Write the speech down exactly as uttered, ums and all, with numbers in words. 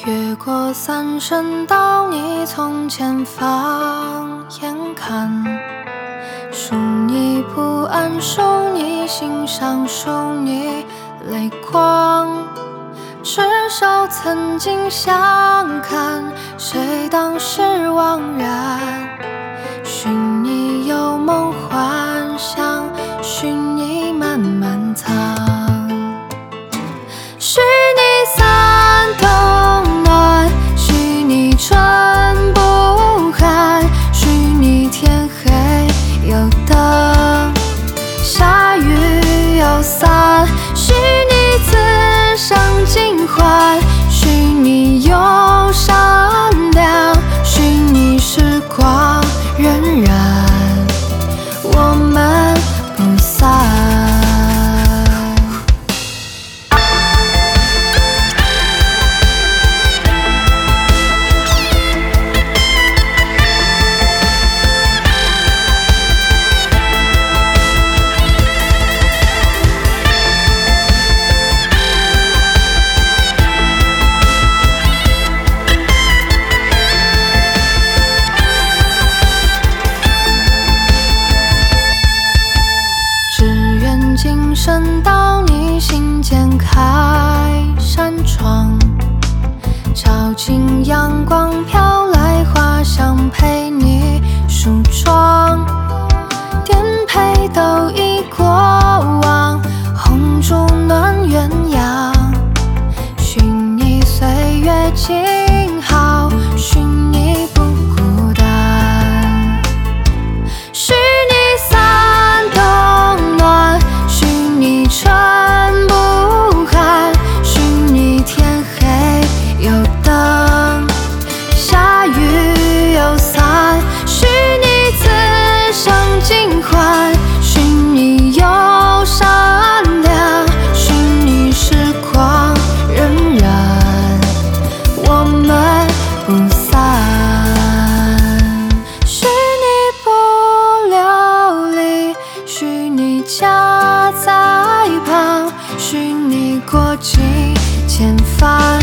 越过三声道，你从前方眼看，数你不安，数你心伤，数你泪光。执手曾经相看，谁当时惘然？寻你有梦幻想，寻你慢慢藏。许你三冬暖，许你春不寒，许你天黑有灯，下雨有伞，许你此生尽欢，许你友善良，许你时光荏苒，我们不散。今生到你心间开扇窗，照进阳光，飘来花香，陪你梳妆。颠沛都已过往，红烛暖鸳鸯。寻你岁月静好，寻你不孤单。许你三冬暖，春不寒，许你天黑有灯，下雨有伞，许你此生尽欢，许你友善良，许你时光荏苒，我们不散。许你不流离，许你家在，许你过尽千帆。